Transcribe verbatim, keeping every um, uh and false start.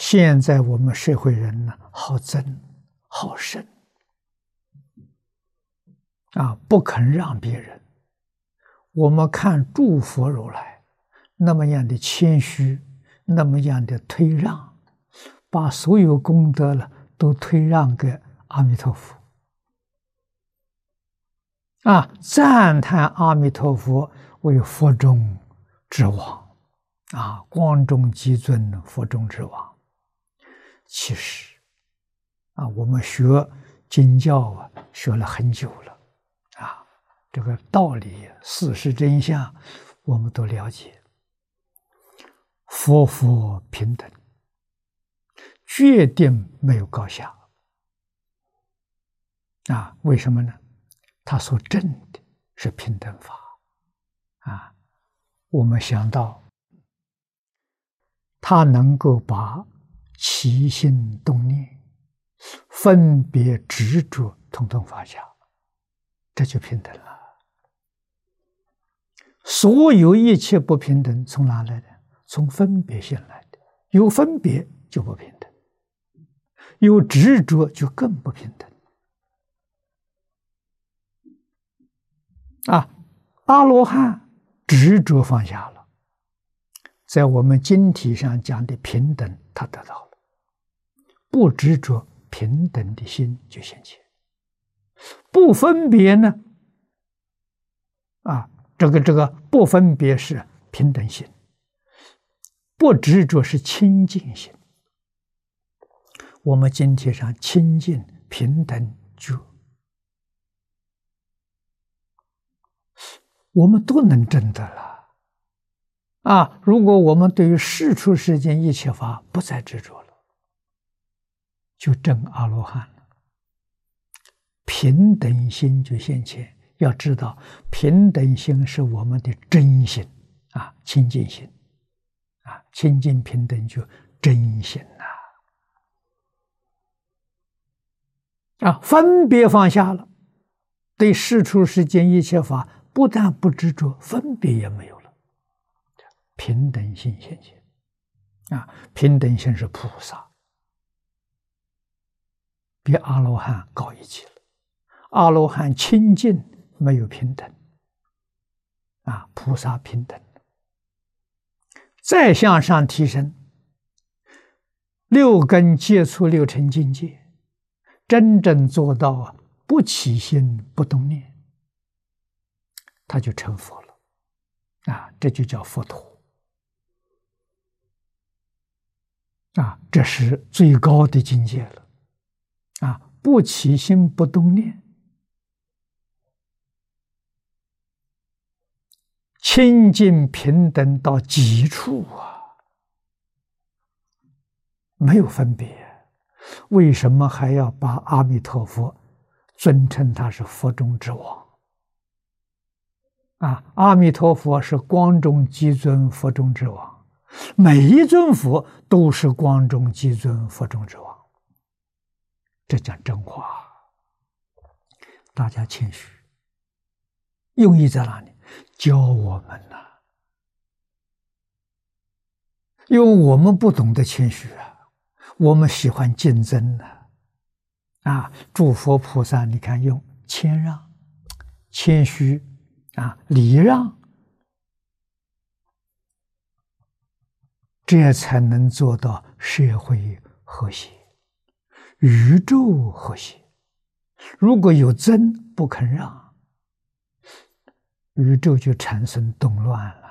现在我们社会人呢，好争好胜啊，不肯让别人。我们看诸佛如来那么样的谦虚，那么样的推让，把所有功德了都推让给阿弥陀佛啊，赞叹阿弥陀佛为佛中之王啊，光中极尊，佛中之王。其实啊，我们学经教啊，学了很久了啊，这个道理、事实真相，我们都了解。佛佛平等，决定没有高下啊！为什么呢？他所证的是平等法啊！我们想到他能够把起心动念、分别执着统统放下，这就平等了。所有一切不平等从哪来的？从分别心来的。有分别就不平等，有执着就更不平等啊！阿罗汉执着放下了，在我们经体上讲的平等，他得到了。不执着，平等的心就现前。不分别呢？啊，这个这个不分别是平等心，不执着是清净心。我们经体上清净平等觉，我们都能证得了啊！如果我们对于世出世间一切法不再执着了，就证阿罗汉了，平等心就现前。要知道，平等心是我们的真心啊，清净心啊，清净平等就真心呐啊，分别放下了，对世出世间一切法不但不执着，分别也没有了，平等心现前啊，平等心是菩萨。比阿罗汉高一级了，阿罗汉清净没有平等，啊，菩萨平等。再向上提升，六根接触六尘境界，真正做到啊不起心不动念，他就成佛了，啊，这就叫佛陀，啊，这是最高的境界了。啊，不起心不动念，清净平等到极处啊，没有分别。为什么还要把阿弥陀佛尊称他是佛中之王？啊，阿弥陀佛是光中极尊，佛中之王，每一尊佛都是光中极尊，佛中之王。这讲真话，大家谦虚。用意在哪里？教我们呐、啊，因为我们不懂得谦虚啊，我们喜欢竞争呢、啊。啊，诸佛菩萨，你看用谦让、谦虚啊、礼让，这才能做到社会和谐。宇宙和谐，如果有争不肯让，宇宙就产生动乱了。